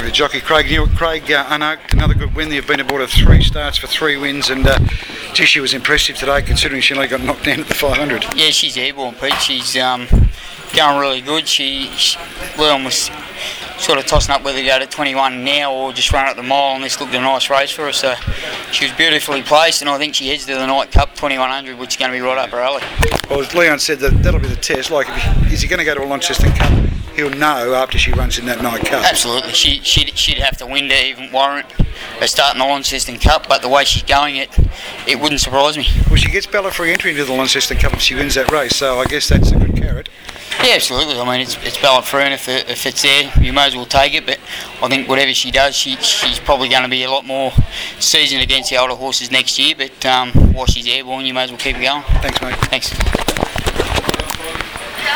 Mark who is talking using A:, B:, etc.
A: the jockey, Craig unearthed another good win. They've been aboard of 3 starts for 3 wins, and gee, she was impressive today considering she only got knocked down at the 500.
B: Yeah, she's airborne, Pete. She's going really good. Leon was sort of tossing up whether to go to 21 now or just run at the mile, and this looked a nice race for her. So she was beautifully placed, and I think she heads to the Night Cup 2100, which is going to be right up her alley.
A: Well, as Leon said, that'll be the test. Like, is he going to go to a Launceston Cup? He'll know after she runs in that Night Cup.
B: Absolutely. She'd have to win to even warrant her starting the Launceston Cup, but the way she's going, it wouldn't surprise me.
A: Well, she gets Bella free entry into the Launceston Cup if she wins that race, so I guess that's a good carrot.
B: Yeah, absolutely. I mean, it's ballot free, and if it's there, you may as well take it. But I think whatever she does, she's probably going to be a lot more seasoned against the older horses next year. But while she's airborne, you may as well keep it going.
A: Thanks, mate.
B: Thanks.